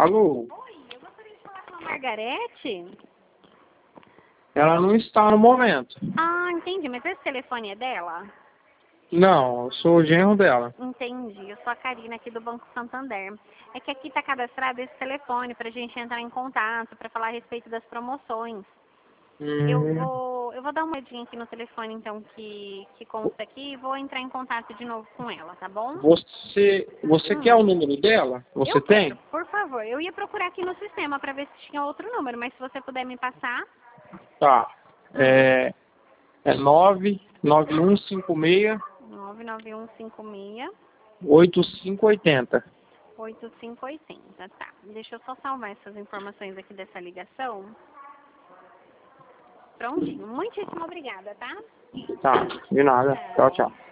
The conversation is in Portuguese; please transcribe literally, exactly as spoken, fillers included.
Alô? Oi, eu gostaria de falar com a Margarete. Ela não está no momento. Ah, entendi. Mas esse telefone é dela? Não, eu sou o genro dela. Entendi. Eu sou a Karina aqui do Banco Santander. É que aqui está cadastrado esse telefone para a gente entrar em contato, para falar a respeito das promoções. Eu Hum, vou, eu vou dar uma olhadinha aqui no telefone, então, que, que consta aqui e vou entrar em contato de novo com ela, tá bom? você você quer Hum. o número dela? Você Eu tem? quero, por favor. Eu ia procurar aqui no sistema para ver se tinha outro número, mas se você puder me passar. Tá. Hum. É, é nove nove um cinco seis nove nove um cinco seis oito cinco oito zero. oito cinco oito zero. Tá. Deixa eu só salvar essas informações aqui dessa ligação. Prontinho. Muitíssimo obrigada, tá? Tá, de nada. Tchau, tchau.